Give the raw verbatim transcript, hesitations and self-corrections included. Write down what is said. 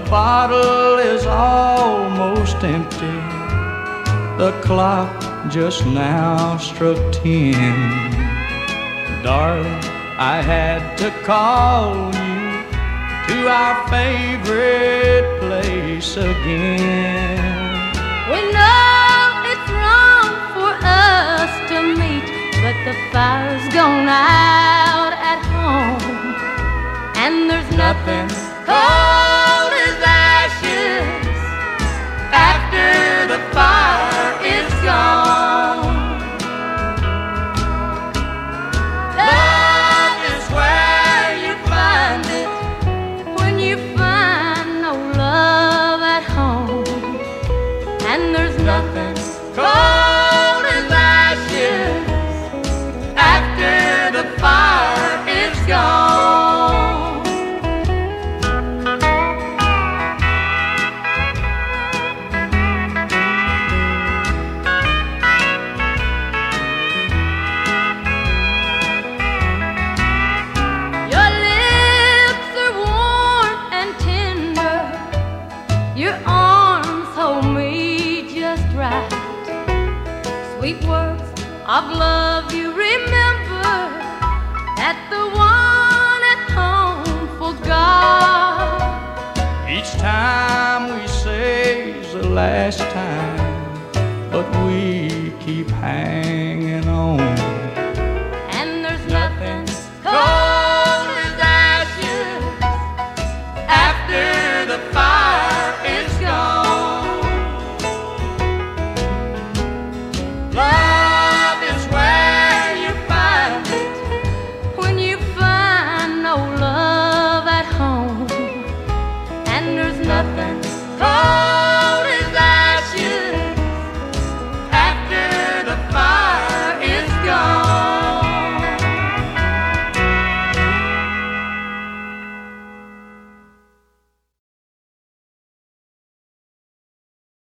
bottle is almost empty. The clock just now struck ten. Darling, I had to call you to our favorite place again. We know it's wrong for us to meet, but the fire's gone out at home, and there's nothing cold as ashes after the fire is gone. Love is where you find it when you find no love at home, and there's nothing cold as ashes after the fire is gone. Your lips are warm and tender, your arms hold me just right. Sweet words of love you remember that the one at home forgot. Each time we say's the last time, but we keep hanging on.